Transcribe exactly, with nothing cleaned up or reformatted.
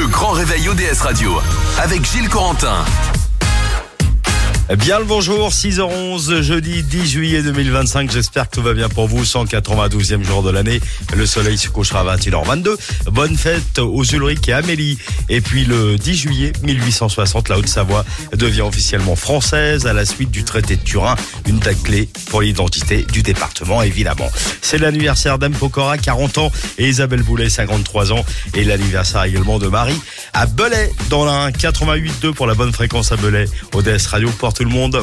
Le grand réveil O D S Radio avec Gilles Corentin. Bien le bonjour, six heures onze, jeudi dix juillet deux mille vingt-cinq. J'espère que tout va bien pour vous. cent quatre-vingt-douzième jour de l'année. Le soleil se couchera à vingt et une heures vingt-deux. Bonne fête aux Ulrich et Amélie. Et puis le dix juillet mille huit cent soixante, la Haute-Savoie devient officiellement française à la suite du traité de Turin. Une date clé pour l'identité du département, évidemment. C'est l'anniversaire d'Anne Pokora, quarante ans, et Isabelle Boulet, cinquante-trois ans. Et l'anniversaire également de Marie à Belay, dans la quatre-vingt-huit deux pour la bonne fréquence à Belay. O D S Radio pour tout le monde.